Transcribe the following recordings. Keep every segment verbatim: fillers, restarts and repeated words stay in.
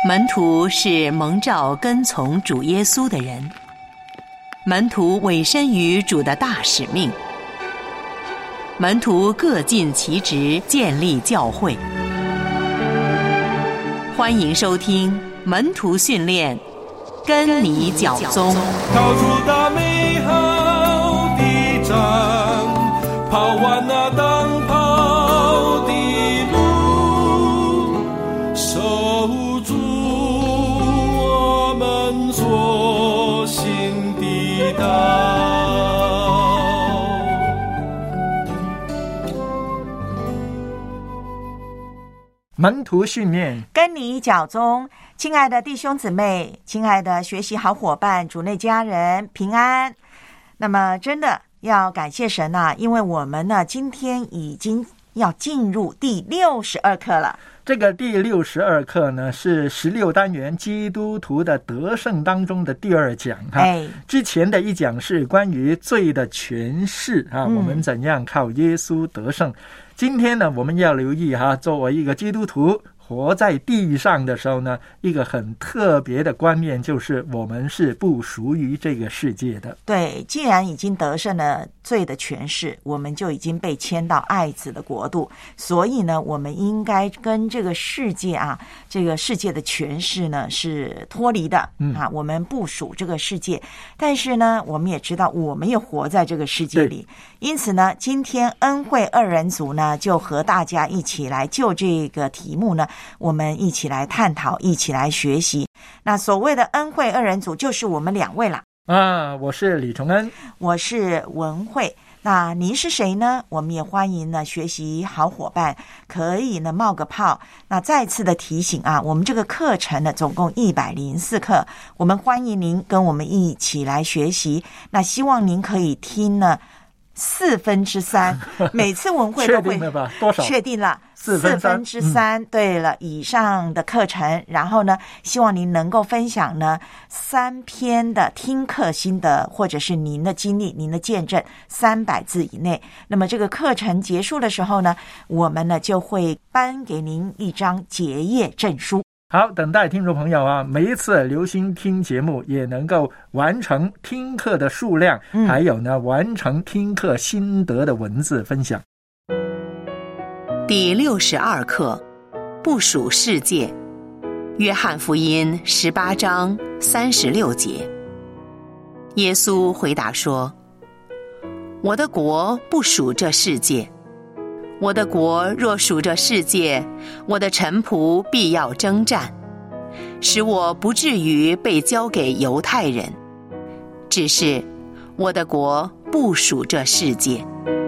门徒是蒙召跟从主耶稣的人，门徒委身于主的大使命，门徒各尽其职，建立教会。欢迎收听门徒训练，跟你脚踪。 跑出大美好的仗，跑完那当跑的路，守住我们所行的道。 门徒训练， 跟你脚踪。亲爱的弟兄姊妹，亲爱的学习好伙伴，主内家人平安。那么真的要感谢神啊，因为我们呢今天已经要进入第六十二课了。 这个第六十二课呢是十六单元基督徒的得胜当中的第二讲哈。 哎， 之前的一讲是关于罪的诠释啊， 嗯、 我们怎样靠耶稣得胜。今天呢，我们要留意哈，作为一个基督徒活在地上的时候呢，一个很特别的观念就是我们是不属于这个世界的。 对，既然已经得胜了罪的权势，我们就已经被迁到爱子的国度，所以呢，我们应该跟这个世界啊，这个世界的权势呢是脱离的、嗯、啊，我们不属这个世界，但是呢，我们也知道我们也活在这个世界里，因此呢，今天恩惠二人组呢就和大家一起来就这个题目呢，我们一起来探讨，一起来学习。那所谓的恩惠二人组就是我们两位啦。 啊，我是李崇恩， 我是文慧。那您是谁呢？我们也欢迎呢学习好伙伴可以呢冒个泡。那再次的提醒啊，我们这个课程呢总共一百零四课，我们欢迎您跟我们一起来学习。那希望您可以听呢四分之三，每次文会都会确定了吧？多少？ 确定了， 四分分之三、嗯。对了，以上的课程，然后呢，希望您能够分享呢三篇的听课心得，或者是您的经历、您的见证，三百字以内。那么这个课程结束的时候呢，我们呢就会颁给您一张结业证书。 好，等待听众朋友啊，每一次留心听节目，也能够完成听课的数量，嗯、还有呢，完成听课心得的文字分享。 第六十二课，不属世界。约翰福音十八章三十六节，耶稣回答说：“我的国不属这世界。我的国若属这世界，我的臣仆必要征战，使我不至于被交给犹太人。只是我的国不属这世界。”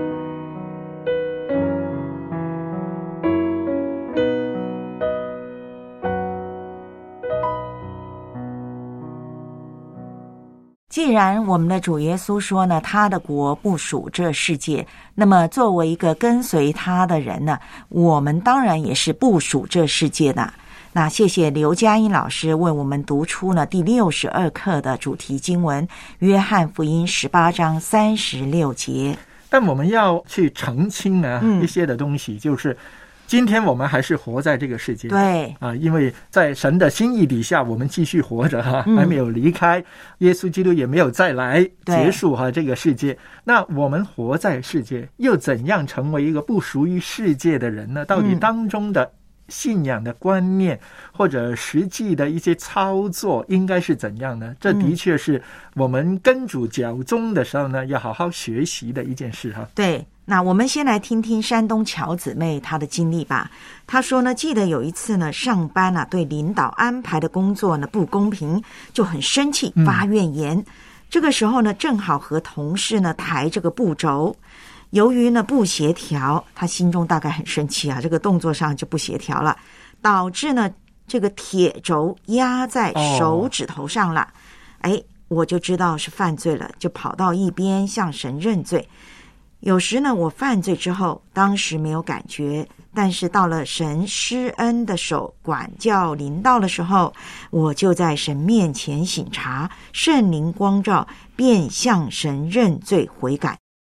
既然我们的主耶稣说呢，他的国不属这世界，那么作为一个跟随他的人呢，我们当然也是不属这世界的。那谢谢刘佳音老师为我们读出呢第六十二课的主题经文，约翰福音十八章三十六节。 但我们要去澄清啊、嗯、一些的东西，就是今天我们还是活在这个世界， 对啊，因为在神的心意底下，我们继续活着哈、嗯，还没有离开，耶稣基督也没有再来结束哈这个世界。那我们活在世界，又怎样成为一个不属于世界的人呢？到底当中的信仰的观念或者实际的一些操作应该是怎样呢？这的确是我们跟主脚踪的时候呢，要好好学习的一件事哈。 对。那我们先来听听山东乔姊妹她的经历吧。她说呢，记得有一次呢，上班啊对领导安排的工作呢不公平，就很生气发怨言、嗯、这个时候呢正好和同事呢抬这个布轴，由于呢不协调，她心中大概很生气啊，这个动作上就不协调了，导致呢这个铁轴压在手指头上了、哦、哎，我就知道是犯罪了，就跑到一边向神认罪。有时呢，我犯罪之后，当时没有感觉，但是到了神施恩的手管教临到的时候，我就在神面前省察，圣灵光照，便向神认罪悔改。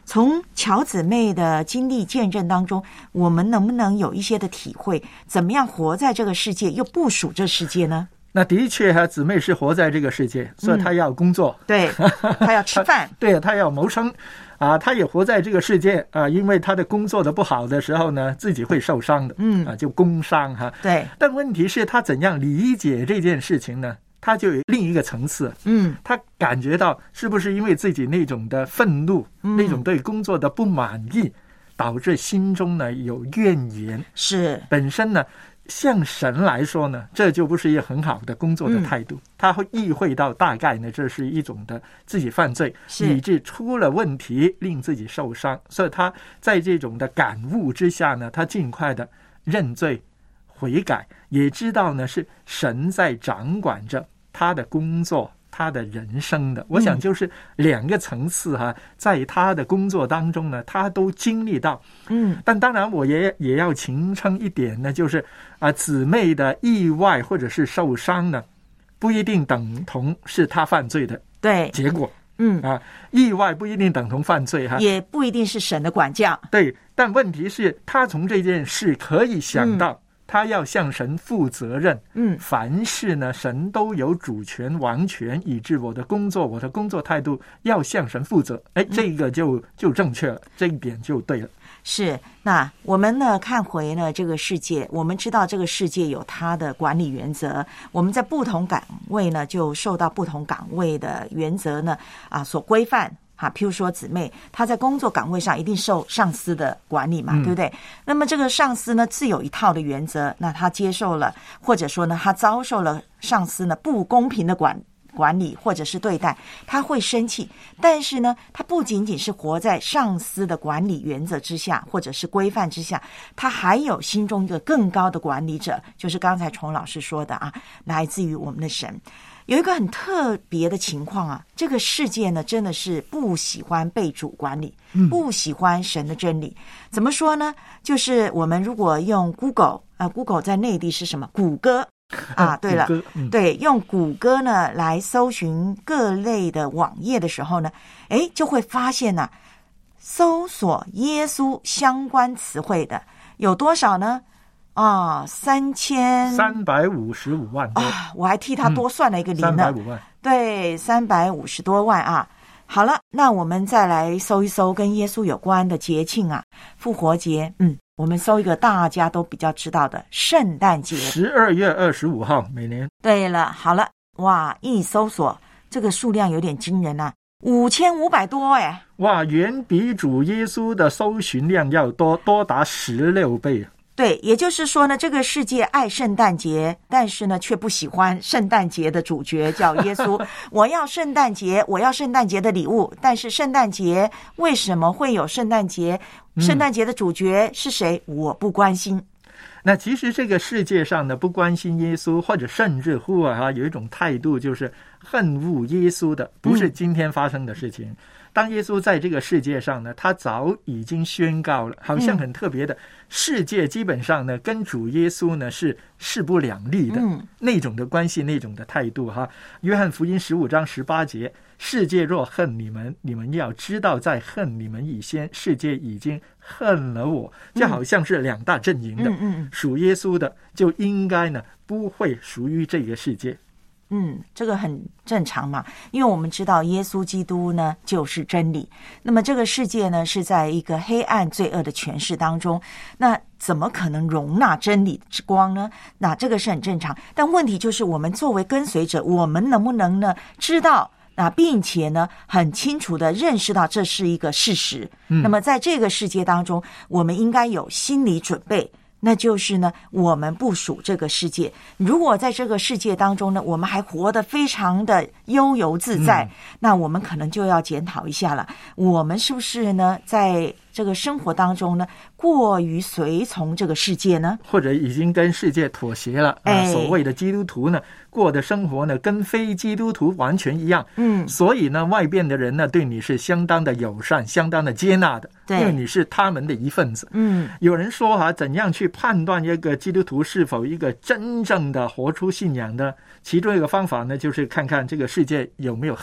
从乔姊妹的经历见证当中，我们能不能有一些的体会，怎么样活在这个世界又部署这世界呢？ 那的确哈，姊妹是活在这个世界，所以她要工作， 嗯、对，她要吃饭， 对，她要谋生啊，她也活在这个世界啊，因为她的工作的不好的时候呢，自己会受伤的，嗯啊，就工伤哈。 对， 但问题是她怎样理解这件事情呢？她就有另一个层次，嗯，她感觉到是不是因为自己那种的愤怒，嗯、那种对工作的不满意，导致心中呢有怨言， 是本身呢。向神来说呢，这就不是一个很好的工作的态度，嗯、他会意会到大概呢，这是一种的自己犯罪，以致出了问题，令自己受伤，所以他在这种的感悟之下呢，他尽快的认罪悔改，也知道呢是神在掌管着他的工作。他的人生的，我想就是两个层次哈、啊，在他的工作当中呢，他都经历到。嗯，但当然我也也要澄清一点呢，就是啊，姊妹的意外或者是受伤呢，不一定等同是他犯罪的对结果。嗯啊，意外不一定等同犯罪哈， 也不一定是神的管教。 对，但问题是，他从这件事可以想到。嗯他要向神负责任，嗯，凡事呢，神都有主权、王权，以致我的工作、我的工作态度要向神负责。哎，这个就就正确了，这一点就对了。 是，那我们呢看回呢这个世界，我们知道这个世界有它的管理原则，我们在不同岗位呢就受到不同岗位的原则呢啊所规范。啊，譬如说姊妹，她在工作岗位上一定受上司的管理嘛，嗯、对不对？那么这个上司呢，自有一套的原则，那他接受了，或者说呢，他遭受了上司呢不公平的管管理或者是对待，他会生气。但是呢，他不仅仅是活在上司的管理原则之下，或者是规范之下，他还有心中一个更高的管理者，就是刚才崇老师说的啊，来自于我们的神。有一个很特别的情况啊，这个世界呢真的是不喜欢被主管理，不喜欢神的真理。怎么说呢？就是我们如果用 Google 啊 ，Google 在内地是什么？谷歌啊，对了，嗯、对，用谷歌呢来搜寻各类的网页的时候呢，诶，就会发现呢、啊，搜索耶稣相关词汇的有多少呢？啊，三千三百五十五万多啊！我还替他多算了一个零呢，三百五万， 对，三百五十多万啊！好了，那我们再来搜一搜跟耶稣有关的节庆啊，复活节，嗯，我们搜一个大家都比较知道的圣诞节， 十二月二十五号每年。 对了，好了，哇，一搜索这个数量有点惊人啊，五千五百多哎！ 哇，远比主耶稣的搜寻量要多，多达十六倍。 对，也就是说呢，这个世界爱圣诞节，但是呢，却不喜欢圣诞节的主角叫耶稣。我要圣诞节，我要圣诞节的礼物，但是圣诞节为什么会有圣诞节？圣诞节的主角是谁？嗯、我不关心。 那其实这个世界上呢，不关心耶稣，或者甚至乎啊，有一种态度就是恨恶耶稣的，不是今天发生的事情。嗯当耶稣在这个世界上呢，他早已经宣告了，好像很特别的，嗯、世界基本上呢跟主耶稣呢是势不两立的、嗯、那种的关系，那种的态度哈。约翰福音十五章十八节，世界若恨你们，你们要知道，在恨你们以前，世界已经恨了我。就好像是两大阵营的，嗯嗯、属耶稣的就应该呢不会属于这个世界。 嗯，这个很正常嘛，因为我们知道耶稣基督呢就是真理。那么这个世界呢是在一个黑暗罪恶的权势当中，那怎么可能容纳真理之光呢？那这个是很正常。但问题就是我们作为跟随者，我们能不能呢知道那并且呢很清楚的认识到这是一个事实、嗯、那么在这个世界当中，我们应该有心理准备，那就是呢我们部属这个世界。如果在这个世界当中呢，我们还活得非常的悠游自在、嗯、那我们可能就要检讨一下了，我们是不是呢在这个生活当中呢过于随从这个世界呢， 或者已经跟世界妥协了、哎、所谓的基督徒呢过的生活呢跟非基督徒完全一样，嗯，所以呢外边的人呢对你是相当的友善，相当的接纳的，对，因为你是他们的一份子。嗯，有人说啊，怎样去判断一个基督徒是否一个真正的活出信仰的其中一个方法呢，就是看看这个世界有没有恨你。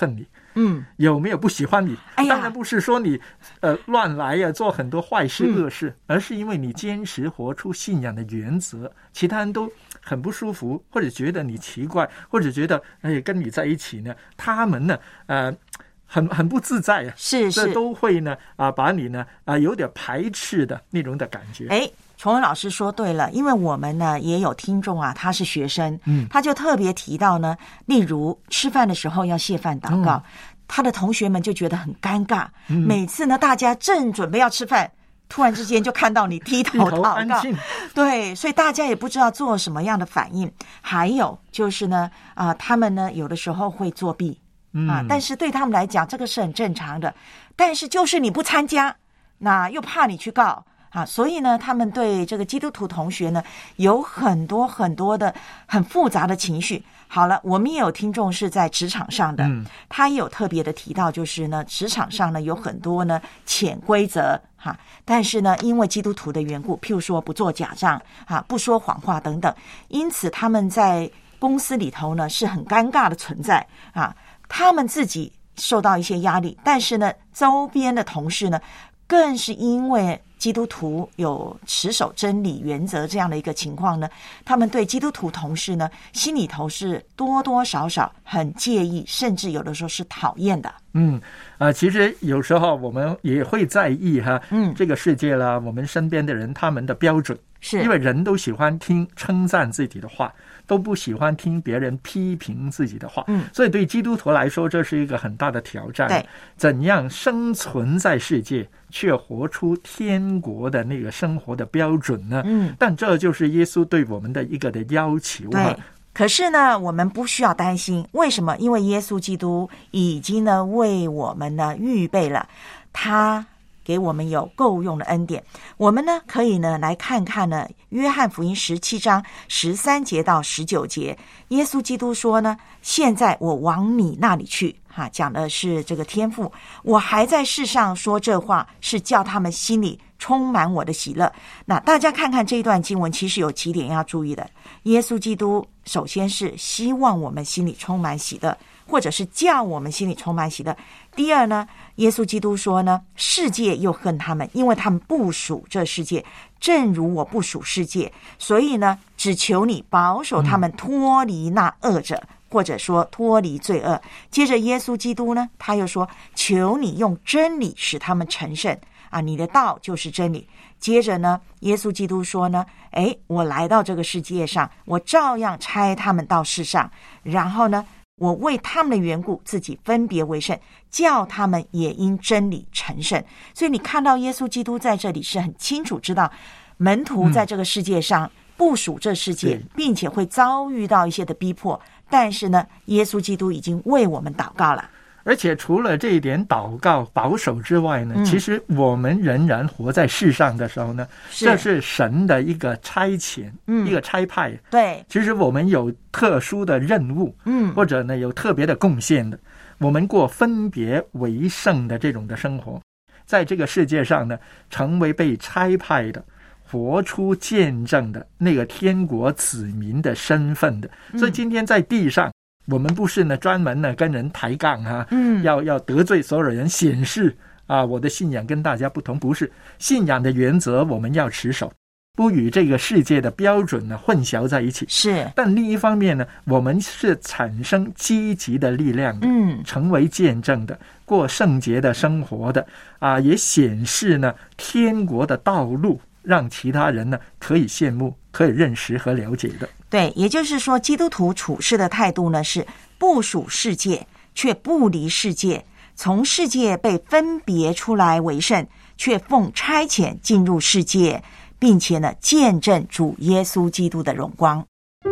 嗯， 有没有不喜欢你？ 哎呀， 当然不是说你呃乱来呀、啊，做很多坏事恶事，嗯，而是因为你坚持活出信仰的原则，其他人都很不舒服，或者觉得你奇怪，或者觉得哎跟你在一起呢，他们呢呃很很不自在啊， 是是， 这都会呢啊把你呢啊有点排斥的那种的感觉。 哎，崇文老师说对了，因为我们呢也有听众啊，他是学生， 嗯， 他就特别提到呢，例如吃饭的时候要谢饭祷告，嗯，他的同学们就觉得很尴尬，嗯，每次呢大家正准备要吃饭，突然之间就看到你低头祷告，对，所以大家也不知道做什么样的反应。还有就是呢，啊、呃，他们呢有的时候会作弊。啊，但是对他们来讲，这个是很正常的。但是就是你不参加，那又怕你去告啊，所以呢，他们对这个基督徒同学呢，有很多很多的很复杂的情绪。好了，我们也有听众是在职场上的，嗯，他也有特别的提到，就是呢，职场上呢有很多呢潜规则哈，但是呢，因为基督徒的缘故，譬如说不做假账啊，不说谎话等等，因此他们在公司里头呢是很尴尬的存在啊。他们自己受到一些压力，但是呢，周边的同事呢，更是因为基督徒有持守真理原则这样的一个情况呢，他们对基督徒同事呢，心里头是多多少少很介意，甚至有的时候是讨厌的。 嗯，啊、呃，其实有时候我们也会在意哈， 嗯， 这个世界啦，我们身边的人他们的标准， 是因为人都喜欢听称赞自己的话，都不喜欢听别人批评自己的话， 嗯， 所以对基督徒来说，这是一个很大的挑战。 对， 怎样生存在世界，却活出天国的那个生活的标准呢？ 嗯， 但这就是耶稣对我们的一个的要求啊。 对。可是呢，我们不需要担心，为什么？因为耶稣基督已经呢为我们呢预备了，他给我们有够用的恩典。我们呢可以呢来看看呢约翰福音十七章十三节到十九节，耶稣基督说呢，现在我往你那里去，哈，讲的是这个天父，我还在世上说这话，是叫他们心里充满我的喜乐。那大家看看这一段经文，其实有几点要注意的。耶稣基督首先是希望我们心里充满喜乐，或者是叫我们心里充满喜乐。第二呢，耶稣基督说呢，世界又恨他们，因为他们不属这世界，正如我不属世界，所以呢，只求你保守他们脱离那恶者，嗯，或者说脱离罪恶。接着耶稣基督呢，他又说，求你用真理使他们成圣啊，你的道就是真理。接着呢，耶稣基督说呢，诶，我来到这个世界上，我照样差他们到世上，然后呢，我为他们的缘故自己分别为圣，叫他们也因真理成圣。所以你看到耶稣基督在这里是很清楚知道，门徒在这个世界上不属这世界，嗯，并且会遭遇到一些的逼迫，但是呢，耶稣基督已经为我们祷告了。 而且除了这一点祷告保守之外呢，嗯，其实我们仍然活在世上的时候呢，是这是神的一个差遣，嗯，一个差派。 对， 其实我们有特殊的任务，嗯，或者呢有特别的贡献的，我们过分别为圣的这种的生活，在这个世界上呢，成为被差派的，活出见证的那个天国子民的身份的。所以今天在地上，我们不是呢专门呢跟人抬杠啊，嗯，要要得罪所有人，显示啊我的信仰跟大家不同，不是，信仰的原则我们要持守，不与这个世界的标准呢混淆在一起。 是， 但另一方面呢，我们是产生积极的力量的，嗯，成为见证的，过圣洁的生活的啊，也显示呢天国的道路，让其他人呢可以羡慕，可以认识和了解的。 对，也就是说，基督徒处事的态度呢是不属世界，却不离世界，从世界被分别出来为圣，却奉差遣进入世界，并且呢见证主耶稣基督的荣光。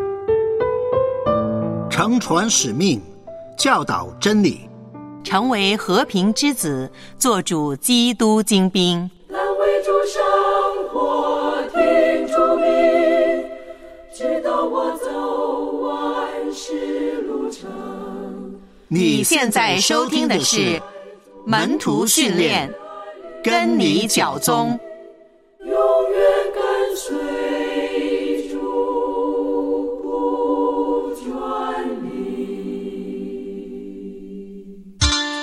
承传使命，教导真理， 成为和平之子，做主基督精兵。 来为主生活，听主命，直到我走完世路程。 你现在收听的是门徒训练，跟你脚踪， 永远跟随主不转离。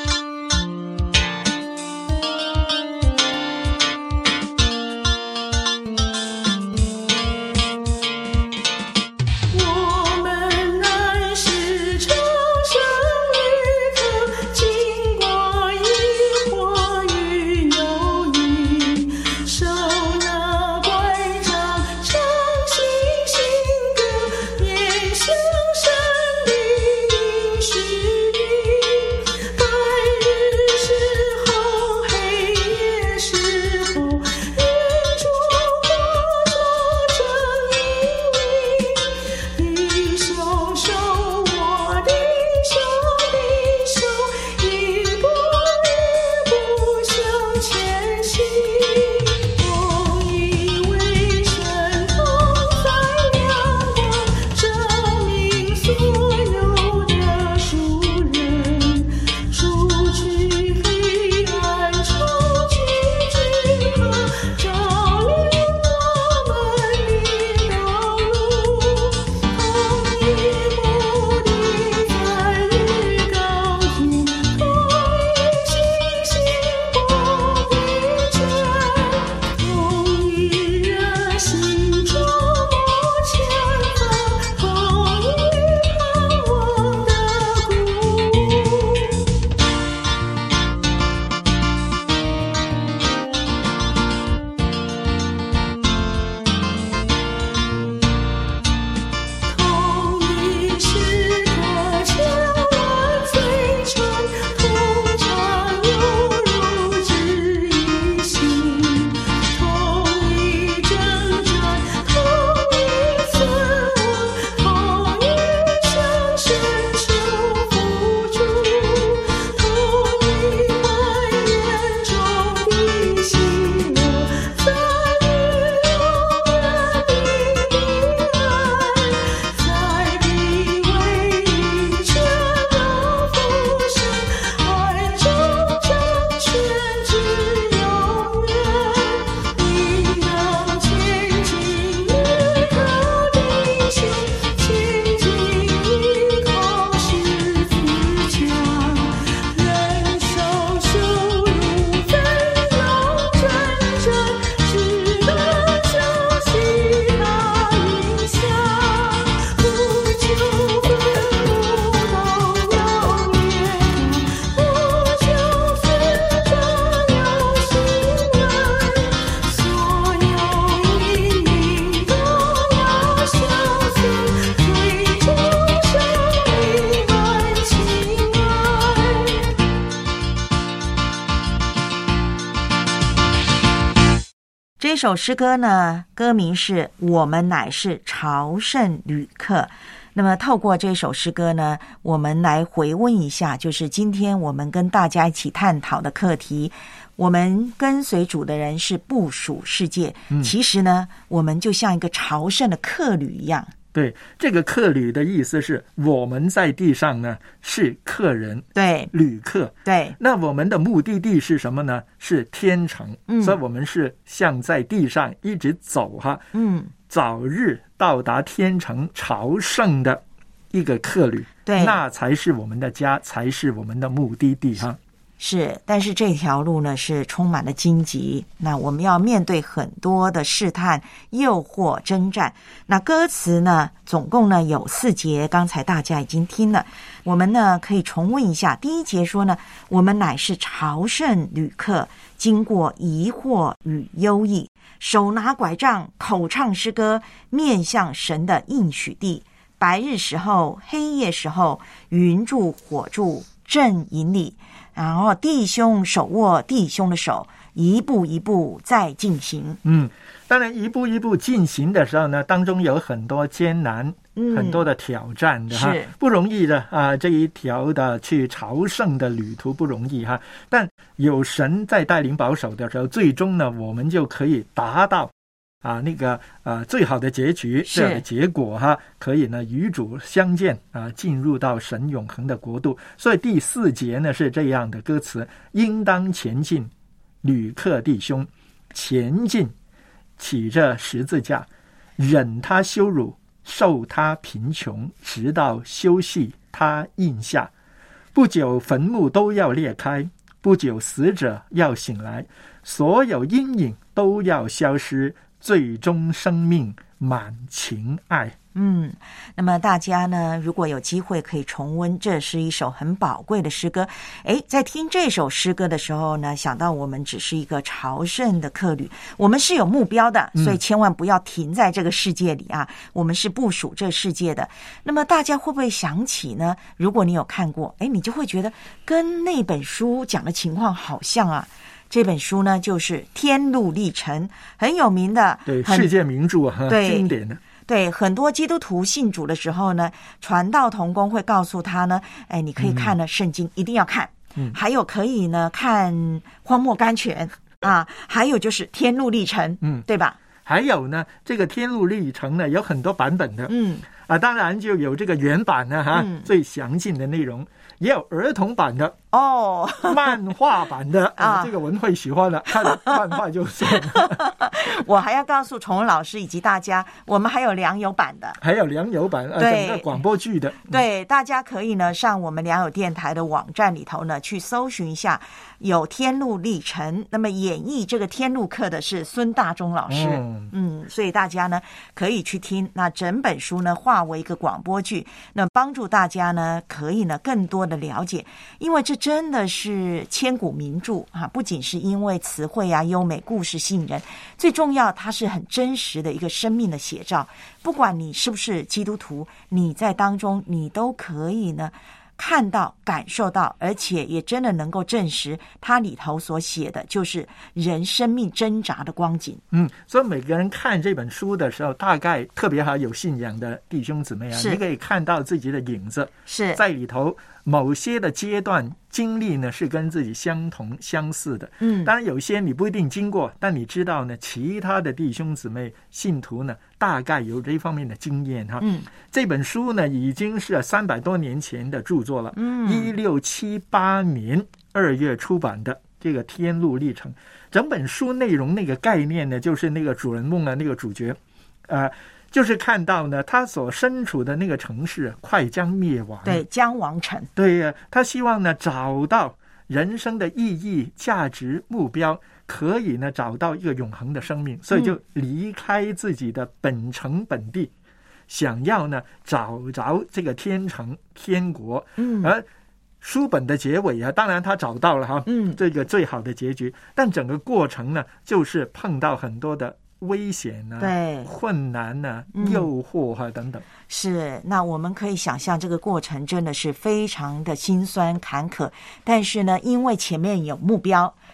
这首诗歌呢，歌名是《我们乃是朝圣旅客》。那么透过这首诗歌呢，我们来回问一下，就是今天我们跟大家一起探讨的课题，我们跟随主的人是部属世界、嗯、其实呢我们就像一个朝圣的客旅一样。 对，这个客旅的意思是我们在地上呢是客人， 对， 旅客， 对。 那我们的目的地是什么呢？是天城、嗯、所以我们是像在地上一直走哈，嗯，早日到达天城朝圣的一个客旅， 对， 那才是我们的家，才是我们的目的地哈。 是，但是这条路呢是充满了荆棘，那我们要面对很多的试探、诱惑、征战。那歌词呢总共呢有四节，刚才大家已经听了，我们呢可以重温一下。第一节说呢，我们乃是朝圣旅客，经过疑惑与忧郁，手拿拐杖，口唱诗歌，面向神的应许地。白日时候，黑夜时候，云柱火柱正引领，然后弟兄手握弟兄的手，一步一步在进行。 嗯，当然一步一步进行的时候呢，当中有很多艰难、嗯、很多的挑战的哈，不容易的啊！这一条的去朝圣的旅途不容易哈，但有神在带领保守的时候，最终呢，我们就可以达到啊，那个呃最好的结局，这样的结果哈，可以呢与主相见啊，进入到神永恒的国度。所以第四节呢是这样的歌词：应当前进，旅客弟兄，前进，起着十字架，忍他羞辱，受他贫穷，直到休息他印下。不久坟墓都要裂开，不久死者要醒来，所有阴影都要消失，最终生命满情爱。 嗯，那么大家呢，如果有机会可以重温，这是一首很宝贵的诗歌。诶，在听这首诗歌的时候呢，想到我们只是一个朝圣的客旅，我们是有目标的，所以千万不要停在这个世界里啊，嗯、我们是部属这世界的。那么大家会不会想起呢？如果你有看过，诶，你就会觉得跟那本书讲的情况好像啊。这本书呢就是《天路历程》，很有名的， 对，世界名著啊， 对， 经典的。 对，很多基督徒信主的时候呢，传道同工会告诉他呢，哎，你可以看呢、嗯、圣经，一定要看，嗯，还有可以呢看荒漠甘泉啊，还有就是《天路历程》，嗯，对吧？ 还有呢，这个《天路历程》呢有很多版本的，嗯啊，当然就有这个原版呢哈、嗯，最详尽的内容。也有儿童版的哦， 漫画版的啊，这个文慧喜欢了，看漫画就算了。 我还要告诉崇文老师以及大家，我们还有良友版的， 还有良友版，呃，整个广播剧的。 对，大家可以呢上我们良友电台的网站里头呢去搜寻一下，有天路历程。那么演绎这个天路课的是孙大中老师，嗯, 嗯，所以大家呢可以去听。那整本书呢化为一个广播剧，那帮助大家呢可以呢更多的了解，因为这真的是千古名著啊！不仅是因为词汇啊优美、故事吸引人，最重要它是很真实的一个生命的写照。不管你是不是基督徒，你在当中你都可以呢看到、感受到，而且也真的能够证实它里头所写的就是人生命挣扎的光景。 嗯，所以每个人看这本书的时候，大概特别还有信仰的弟兄姊妹啊，你可以看到自己的影子是在里头。某些的阶段经历呢是跟自己相同相似的，嗯，当然有些你不一定经过，但你知道呢，其他的弟兄姊妹信徒呢大概有这方面的经验哈。嗯，这本书呢已经是三百多年前的著作了，嗯，一六七八年二月出版的这个《天路历程》，整本书内容那个概念呢，就是那个主人翁啊，那个主角，呃。就是看到呢，他所身处的那个城市快将灭亡， 对，将亡城。 对呀，他希望呢找到人生的意义、价值、目标，可以呢找到一个永恒的生命，所以就离开自己的本城本地，嗯、想要呢找着这个天城、天国。嗯，而书本的结尾啊，当然他找到了哈，嗯，这个最好的结局，但整个过程呢，就是碰到很多的危险啊， 对， 困难啊，诱惑啊、嗯、等等。 是，那我们可以想象这个过程真的是非常的辛酸坎坷，但是呢，因为前面有目标，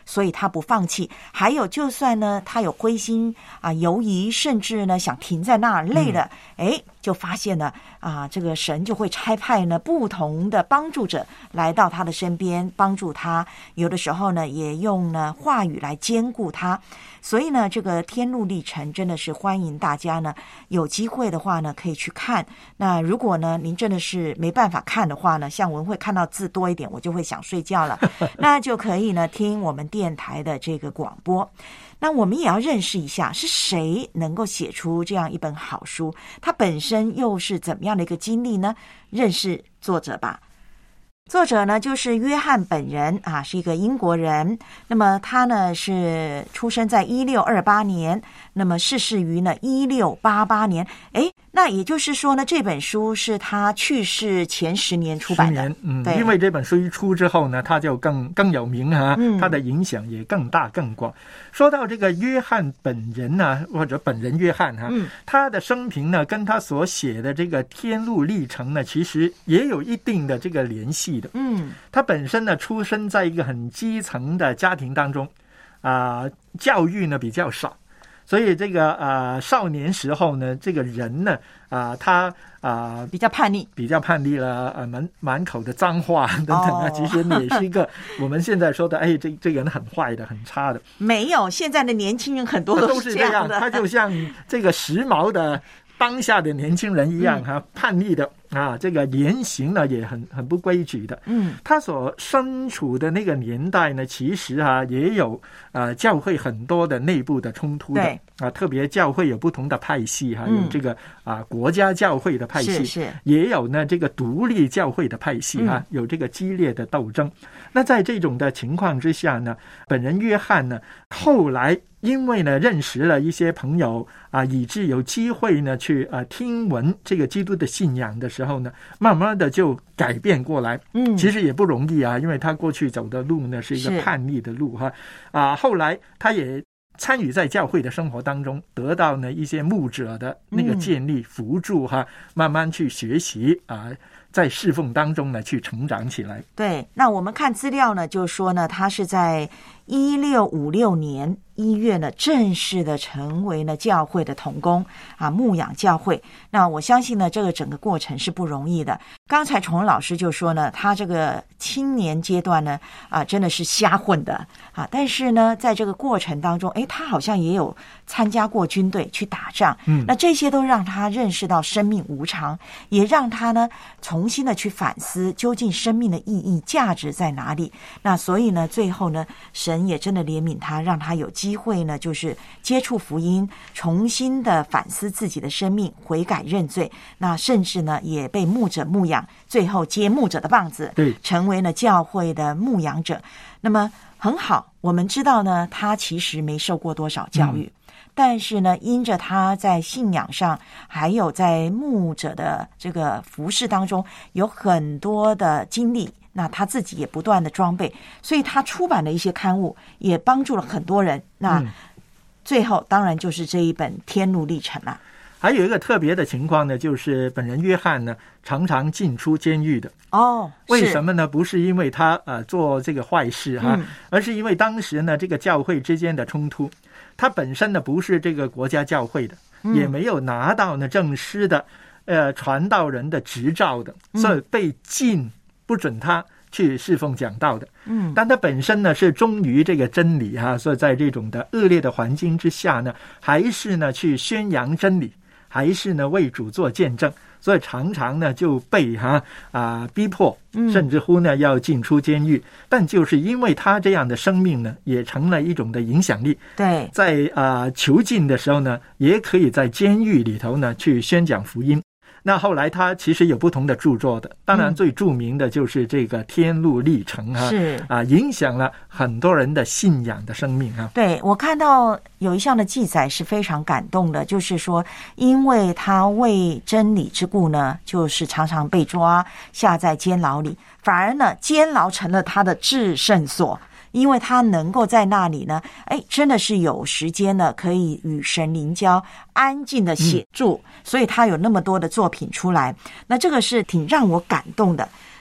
所以他不放弃。还有就算呢他有灰心啊犹疑，甚至呢想停在那儿累了，哎、嗯，就发现呢啊这个神就会差派呢不同的帮助者来到他的身边帮助他，有的时候呢也用呢话语来兼顾他。所以呢这个天路历程真的是欢迎大家呢有机会的话呢可以去看。那如果呢您真的是没办法看的话呢，像我会看到字多一点我就会想睡觉了那就可以呢听我们电台的这个广播。那我们也要认识一下是谁能够写出这样一本好书，他本身又是怎么样的一个经历呢？认识作者吧。作者呢就是约翰本人啊，是一个英国人。那么他呢是出生在一六二八年，那么逝世于呢一六八八年。诶，那也就是说呢这本书是他去世前十年出版的。 十年，嗯， 对， 因为这本书一出之后呢，他就更更有名啊，嗯，他的影响也更大更广。说到这个约翰本人呢、啊，或者本人约翰哈、啊，嗯，他的生平呢跟他所写的这个天路历程呢，其实也有一定的这个联系。 嗯， 他本身呢出生在一个很基层的家庭当中，啊、呃，教育呢比较少，所以这个啊、呃、少年时候呢，这个人呢啊、呃、他啊、呃、 比较叛逆， 比较叛逆了，呃满满口的脏话等等啊，哦、其实也是一个我们现在说的，哎，这这个人很坏的，很差的。 没有，现在的年轻人很多都是这样的， 他就像这个时髦的当下的年轻人一样哈、啊，叛逆的啊，这个言行呢也很很不规矩的。 嗯， 他所身处的那个年代呢，其实啊也有啊教会很多的内部的冲突的。 对啊，特别教会有不同的派系哈、啊，有这个啊国家教会的派系， 是是， 也有呢这个独立教会的派系哈、啊，有这个激烈的斗争。那在这种的情况之下呢，本人约翰呢后来因为呢认识了一些朋友啊，以致有机会呢去啊听闻这个基督的信仰的时候呢，慢慢的就改变过来。 嗯， 其实也不容易啊，因为他过去走的路呢是一个叛逆的路哈。啊，后来他也参与在教会的生活当中，得到呢一些牧者的那个建立辅助哈，慢慢去学习啊，在侍奉当中呢去成长起来。 对，那我们看资料呢，就说呢，他是在一六五六年一月呢，正式的成为了教会的同工啊，牧养教会。那我相信呢，这个整个过程是不容易的。刚才崇恩老师就说呢，他这个青年阶段呢，啊，真的是瞎混的啊。但是呢，在这个过程当中，诶，他好像也有参加过军队去打仗。 嗯， 那这些都让他认识到生命无常，也让他呢重新的去反思，究竟生命的意义、价值在哪里。那所以呢，最后呢，神也真的怜悯他，让他有机会呢，就是接触福音，重新的反思自己的生命，悔改认罪。那甚至呢，也被牧者牧养，最后接牧者的棒子， 对， 成为了教会的牧养者。那么很好，我们知道呢，他其实没受过多少教育。嗯，但是呢，因着他在信仰上，还有在牧者的这个服事当中，有很多的经历，那他自己也不断的装备，所以他出版的一些刊物也帮助了很多人。那最后当然就是这一本《天路历程》了。 还有一个特别的情况呢，就是本人约翰呢常常进出监狱的。 哦， 为什么呢？不是因为他呃做这个坏事哈、嗯，而是因为当时呢这个教会之间的冲突。他本身呢不是这个国家教会的，嗯、也没有拿到呢正式的呃传道人的执照的，所以被禁不准他去侍奉讲道的。 嗯， 但他本身呢是忠于这个真理哈、啊，所以在这种的恶劣的环境之下呢，还是呢去宣扬真理，还是呢为主做见证。所以常常呢就被哈啊逼迫，甚至乎呢要进出监狱。但就是因为他这样的生命呢，也成了一种的影响力。 对， 在啊囚禁的时候呢，也可以在监狱里头呢去宣讲福音。那后来他其实有不同的著作的，当然最著名的就是这个《天路历程》哈， 是啊，影响了很多人的信仰的生命哈。 对，我看到有一项的记载是非常感动的，就是说，因为他为真理之故呢，就是常常被抓下在监牢里，反而呢，监牢成了他的至圣所。因为他能够在那里呢，哎，真的是有时间呢，可以与神灵交，安静的写作、嗯，所以他有那么多的作品出来。那这个是挺让我感动的。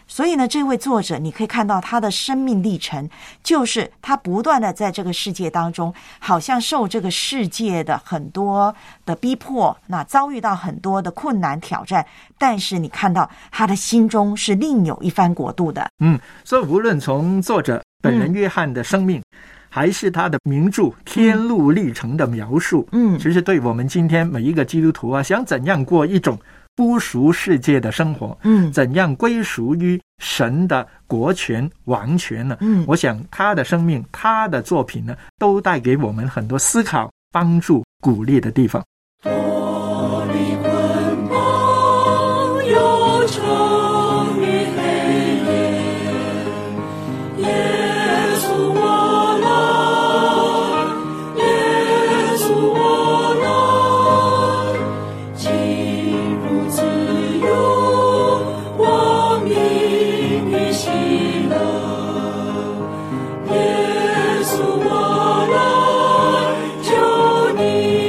所以呢，这位作者你可以看到他的生命历程，就是他不断的在这个世界当中，好像受这个世界的很多的逼迫，那遭遇到很多的困难挑战，但是你看到他的心中是另有一番国度的。 嗯，所以无论从作者本人约翰的生命，嗯，还是他的名著《天路历程》的描述，嗯，其实对我们今天每一个基督徒啊，想怎样过一种不属世界的生活，嗯，怎样归属于神的国权王权呢？嗯，我想他的生命，他的作品呢，都带给我们很多思考、帮助、鼓励的地方。 多离捆绑又成于黑夜，耶稣我来，耶稣我来，进入自由光明与喜乐，耶稣我来救你。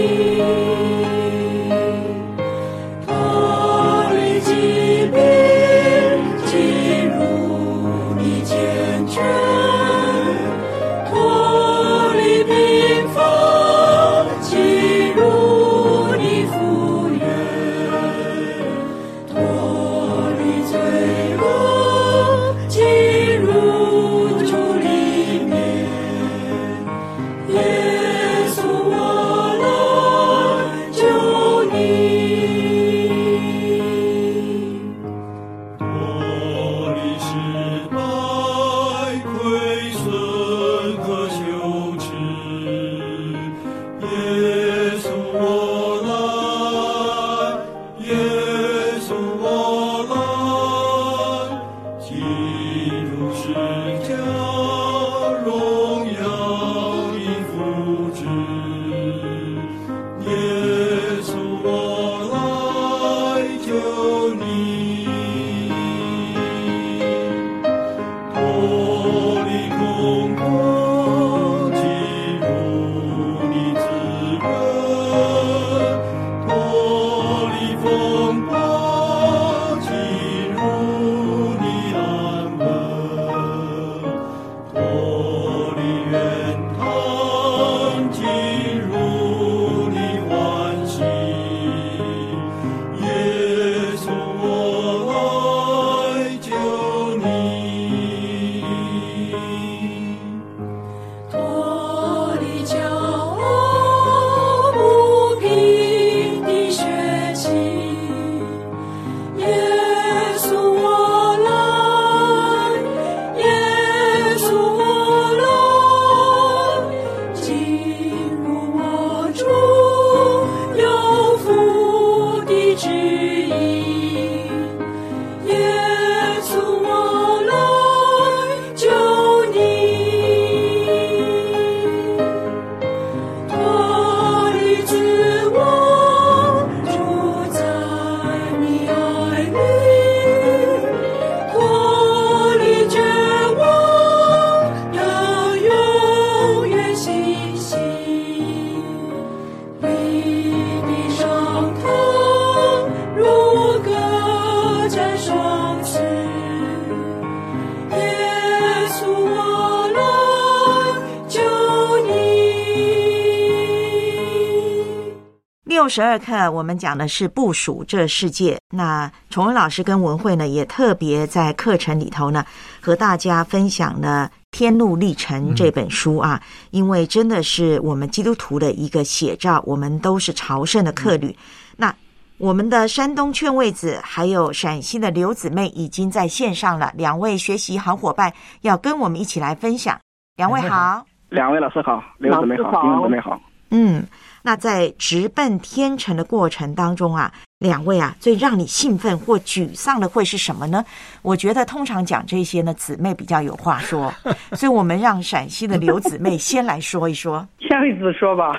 六十二课我们讲的是部属这世界，那崇文老师跟文慧呢也特别在课程里头呢和大家分享了《天路历程》这本书啊、嗯、因为真的是我们基督徒的一个写照，我们都是朝圣的客旅、嗯、那我们的山东劝慰子还有陕西的刘姊妹已经在线上了，两位学习好伙伴要跟我们一起来分享。两位好。 两位老师好，刘姊妹好，丁姊妹好。 嗯，那在直奔天城的过程当中啊，两位啊最让你兴奋或沮丧的会是什么呢？我觉得通常讲这些呢，姊妹比较有话说，所以我们让陕西的刘姊妹先来说一说。 劝慰子说吧。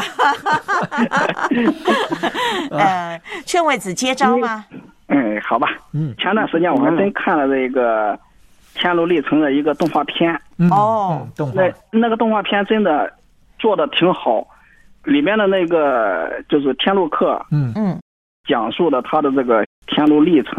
呃，劝慰子接招吗？ 嗯，好吧。嗯，前段时间我还真看了这个《天路历程》的一个动画片。 嗯、 哦， 动画那那个动画片真的做的挺好。里面的那个就是天路客，嗯嗯，讲述了他的这个天路历程，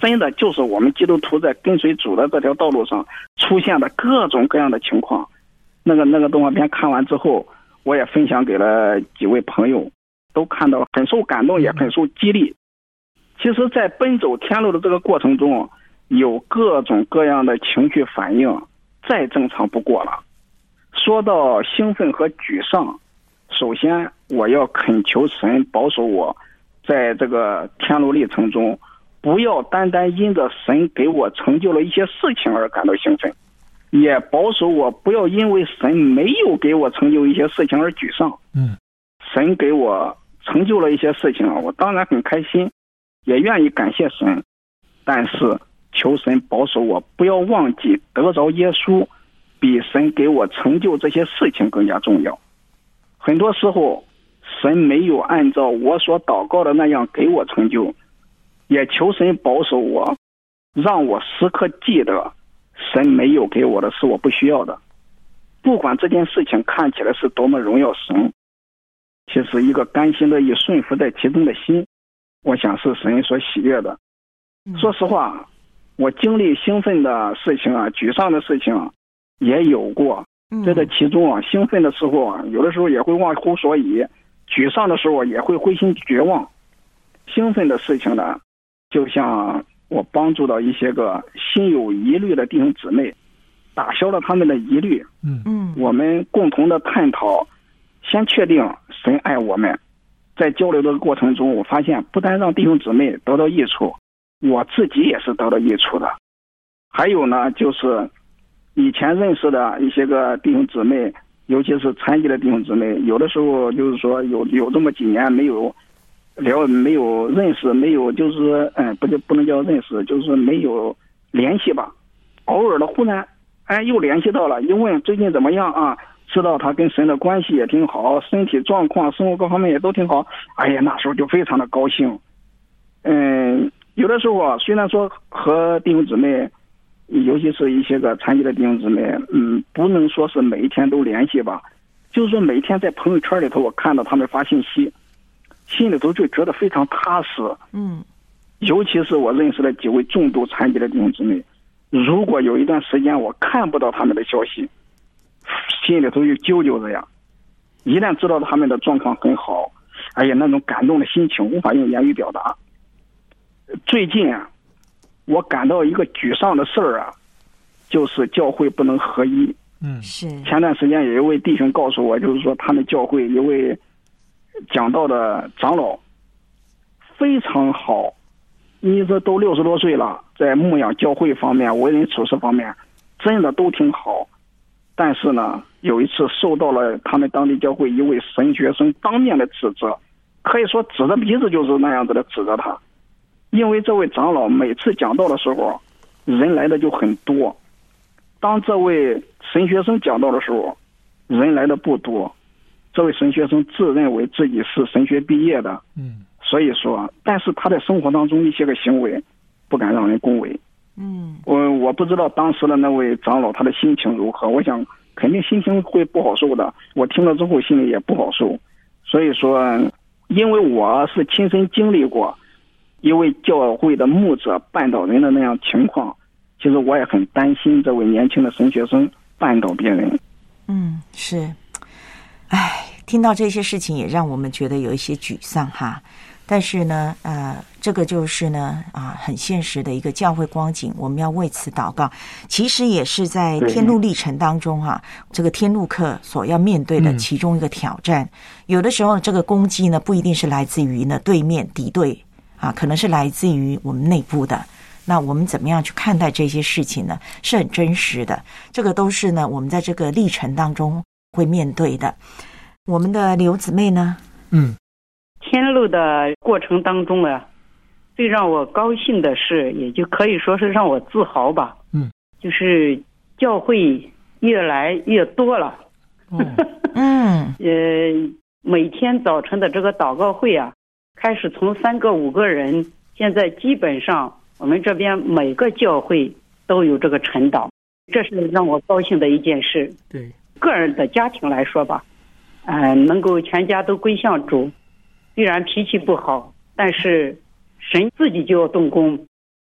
真的就是我们基督徒在跟随主的这条道路上出现的各种各样的情况。那个那个动画片看完之后，我也分享给了几位朋友，都看到很受感动，也很受激励。其实在奔走天路的这个过程中，有各种各样的情绪反应，再正常不过了。说到兴奋和沮丧，首先我要恳求神保守我在这个天路历程中，不要单单因着神给我成就了一些事情而感到兴奋，也保守我不要因为神没有给我成就一些事情而沮丧。 嗯， 神给我成就了一些事情，我当然很开心，也愿意感谢神，但是求神保守我不要忘记得着耶稣比神给我成就这些事情更加重要。很多时候神没有按照我所祷告的那样给我成就，也求神保守我，让我时刻记得神没有给我的是我不需要的。不管这件事情看起来是多么荣耀神，其实一个甘心乐意顺服在其中的心，我想是神所喜悦的。说实话，我经历兴奋的事情啊，沮丧的事情啊也有过。在这其中啊，兴奋的时候啊，有的时候也会忘乎所以，沮丧的时候也会灰心绝望。兴奋的事情呢，就像我帮助到一些个心有疑虑的弟兄姊妹，打消了他们的疑虑。 嗯嗯， 我们共同的探讨，先确定神爱我们。在交流的过程中，我发现不但让弟兄姊妹得到益处，我自己也是得到益处的。还有呢，就是以前认识的一些个弟兄姊妹，尤其是残疾的弟兄姊妹，有的时候就是说有有这么几年没有聊，没有认识，没有就是嗯，不就不能叫认识，就是没有联系吧。偶尔的忽然哎又联系到了，一问最近怎么样啊？知道他跟神的关系也挺好，身体状况、生活各方面也都挺好。哎呀，那时候就非常的高兴。嗯，有的时候啊，虽然说和弟兄姊妹，尤其是一些个残疾的弟兄姊妹，嗯，不能说是每一天都联系吧，就是说每一天在朋友圈里头，我看到他们发信息，心里头就觉得非常踏实。 嗯， 尤其是我认识的几位重度残疾的弟兄姊妹，如果有一段时间我看不到他们的消息，心里头就揪揪着呀。一旦知道他们的状况很好，哎呀，那种感动的心情无法用言语表达。最近啊，我感到一个沮丧的事儿啊，就是教会不能合一。 嗯， 是。 前段时间有一位弟兄告诉我，就是说他们教会一位讲道的长老非常好，你这都六十多岁了，在牧养教会方面、为人处事方面，真的都挺好。但是呢，有一次受到了他们当地教会一位神学生当面的指责，可以说指着鼻子就是那样子的指责他。因为这位长老每次讲道的时候，人来的就很多，当这位神学生讲道的时候，人来的不多。这位神学生自认为自己是神学毕业的， 嗯， 所以说，但是他在生活当中一些个行为不敢让人恭维。 嗯， 我我不知道当时的那位长老他的心情如何，我想肯定心情会不好受的。我听了之后心里也不好受，所以说，因为我是亲身经历过一位教会的牧者绊倒人的那样情况，其实我也很担心这位年轻的神学生绊倒别人。 嗯，是，哎，听到这些事情也让我们觉得有一些沮丧哈。但是呢，呃，这个就是呢，啊，很现实的一个教会光景，我们要为此祷告。其实也是在天路历程当中哈、啊，这个天路客所要面对的其中一个挑战。嗯、有的时候，这个攻击呢，不一定是来自于呢对面敌对啊，可能是来自于我们内部的。那我们怎么样去看待这些事情呢？是很真实的，这个都是呢我们在这个历程当中会面对的。我们的刘姊妹呢？ 嗯。 天路的过程当中啊，最让我高兴的是，也就可以说是让我自豪吧。 嗯， 就是教会越来越多了。 嗯， 呃，每天早晨的这个祷告会啊，开始从三个五个人，现在基本上我们这边每个教会都有这个晨祷，这是让我高兴的一件事。 对， 个人的家庭来说吧，呃，能够全家都归向主。虽然脾气不好，但是神自己就要动工，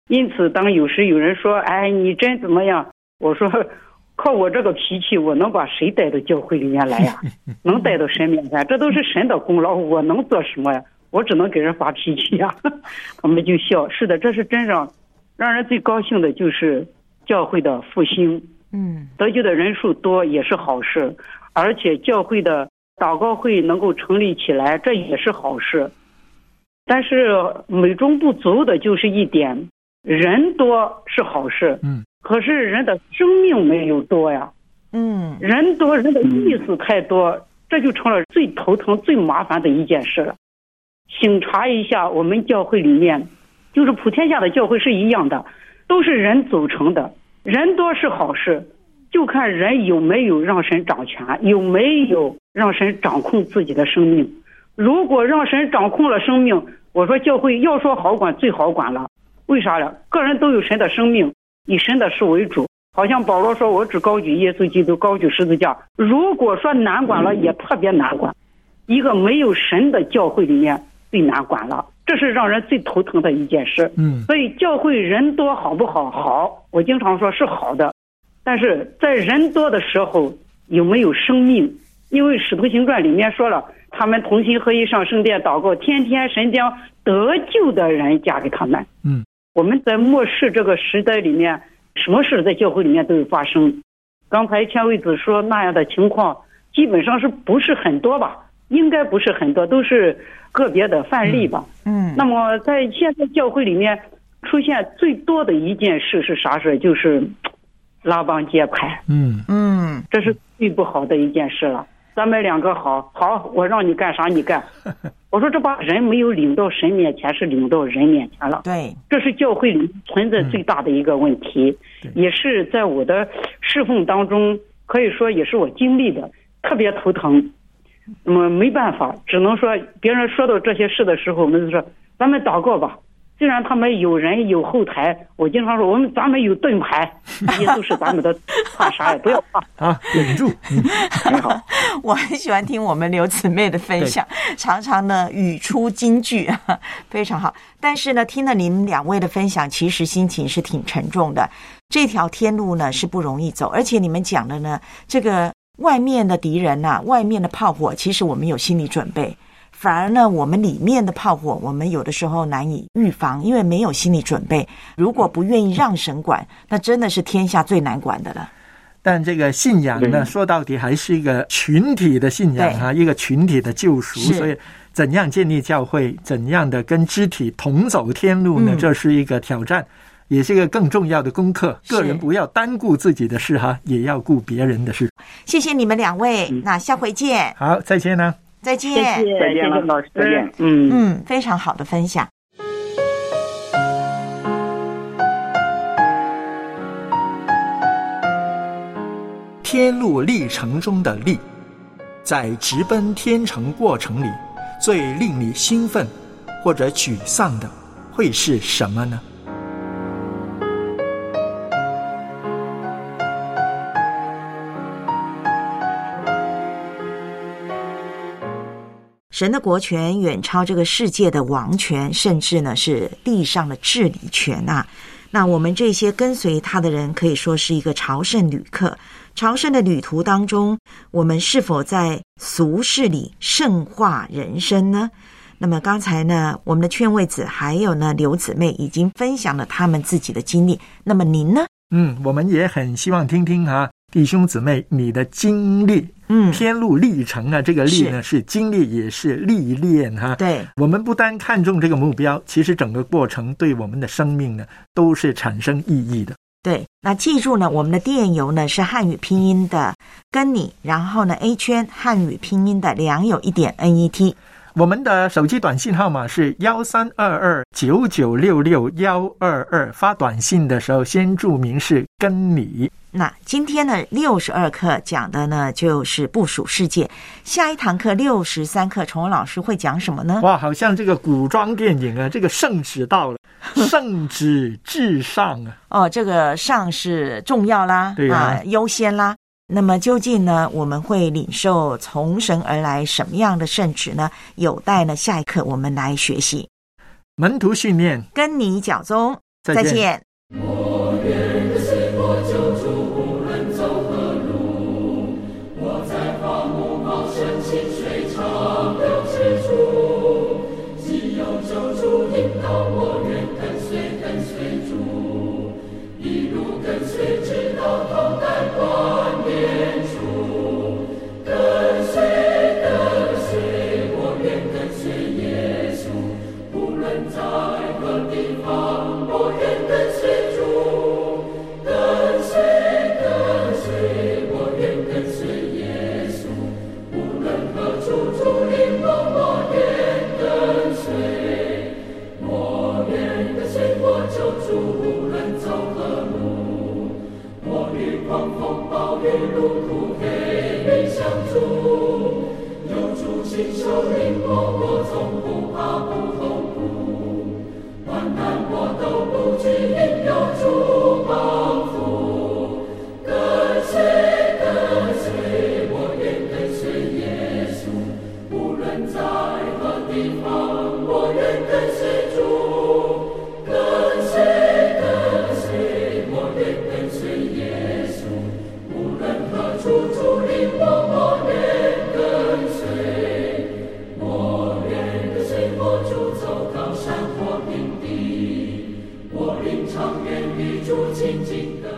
因此当有时有人说哎你真怎么样，我说靠我这个脾气我能把谁带到教会里面来呀？能带到神面前，这都是神的功劳，我能做什么呀？我只能给人发脾气呀。他们就笑。是的，这是真正让人最高兴的，就是教会的复兴。 嗯， 得救的人数多也是好事，而且教会的祷告会能够成立起来，这也是好事。但是美中不足的就是一点，人多是好事， 嗯， 可是人的生命没有多呀。 嗯， 人多，人的意思太多，这就成了最头疼、最麻烦的一件事了。醒察一下，我们教会里面，就是普天下的教会是一样的，都是人组成的。人多是好事，就看人有没有让神掌权，有没有让神掌控自己的生命。如果让神掌控了生命，我说教会要说好管最好管了。为啥呢？个人都有神的生命，以神的事为主。好像保罗说我只高举耶稣基督，高举十字架。如果说难管了，也特别难管。一个没有神的教会里面最难管了，这是让人最头疼的一件事。 嗯， 所以教会人多好不好？好，我经常说是好的。但是在人多的时候有没有生命？因为使徒行传里面说了，他们同心合一上圣殿祷告，天天神将得救的人加给他们。 嗯， 我们在末世这个时代里面，什么事在教会里面都有发生。刚才千惠子说那样的情况基本上是不是很多吧，应该不是很多，都是个别的范例吧。 嗯， 那么在现在教会里面出现最多的一件事是啥事？就是拉帮结派。 嗯嗯， 这是最不好的一件事了。咱们两个好好，我让你干啥你干。我说这把人没有领到神面前，是领到人面前了。 对， 这是教会里存在最大的一个问题， 嗯、 也是在我的侍奉当中，可以说也是我经历的，特别头疼。那么没办法，只能说别人说到这些事的时候，我们就说咱们祷告吧。虽然他们有人有后台，我经常说我们咱们有盾牌，耶稣是咱们的，怕啥也不要怕啊，忍住。嗯， 很好。 我很喜欢听我们刘姊妹的分享，常常呢语出金句，非常好。但是呢，听了你们两位的分享，其实心情是挺沉重的。这条天路呢是不容易走，而且你们讲的呢，这个外面的敌人啊，外面的炮火，其实我们有心理准备。反而呢，我们里面的炮火，我们有的时候难以预防，因为没有心理准备。如果不愿意让神管，那真的是天下最难管的了。 但这个信仰呢，说到底还是一个群体的信仰啊，一个群体的救赎。所以，怎样建立教会，怎样的跟肢体同走天路呢？嗯、这是一个挑战，也是一个更重要的功课。个人不要单顾自己的事哈，也要顾别人的事。 谢谢你们两位，嗯、那下回见。 好，再见呢。 再见， 再见，再见了，老师，再见。嗯嗯，非常好的分享。 天路历程中的历，在直奔天城过程里，最令你兴奋或者沮丧的会是什么呢？ 神的国权远超这个世界的王权，甚至呢是地上的治理权啊。那我们这些跟随他的人，可以说是一个朝圣旅客。朝圣的旅途当中，我们是否在俗世里圣化人生呢？那么刚才呢，我们的劝慰子还有呢刘姊妹已经分享了他们自己的经历。那么您呢？ 嗯，我们也很希望听听啊，弟兄姊妹你的经历。 嗯， 天路历程啊，这个历呢 是, 是经历也是历练哈。 对， 我们不单看重这个目标，其实整个过程对我们的生命呢都是产生意义的。 对，那记住呢，我们的电邮呢是汉语拼音的跟你，然后呢 A 圈汉语拼音的良友一点 N E T。 我们的手机短信号码是幺三二二九九六六幺二二，发短信的时候先注明是跟你。 那今天呢六十二课讲的呢就是部属世界，下一堂课六十三课崇文老师会讲什么呢？ 哇，好像这个古装电影啊，这个圣旨到了，圣旨至上啊。 哦，这个上是重要啦， 对啊， 啊优先啦。那么究竟呢我们会领受从神而来什么样的圣旨呢？有待呢下一课我们来学习。 门徒训练， 跟你脚踪再再见。 我愿跟随我救主，无论走何路。我在花木茂盛清水长流之处，既有救主引导，我愿跟随跟随主，一路跟随直到头戴冠冕处。跟随跟随，我愿跟随耶稣，无论在何地方，我愿跟随主。跟随跟随，我愿跟随耶稣，无论何处主领我，我愿跟随。我愿跟随我救主，无论走何路。我与狂风暴雨路途黑云相助，有主亲手领我，我从不怕不痛苦。患难我都不惧，因有主帮扶。跟随跟随，我愿跟随耶稣，无论在何地方，我愿跟随主。跟随跟随，我愿跟随耶稣，无论何处主领我，我愿跟随。我愿跟随我主走到山或平地，我灵常愿与主亲近的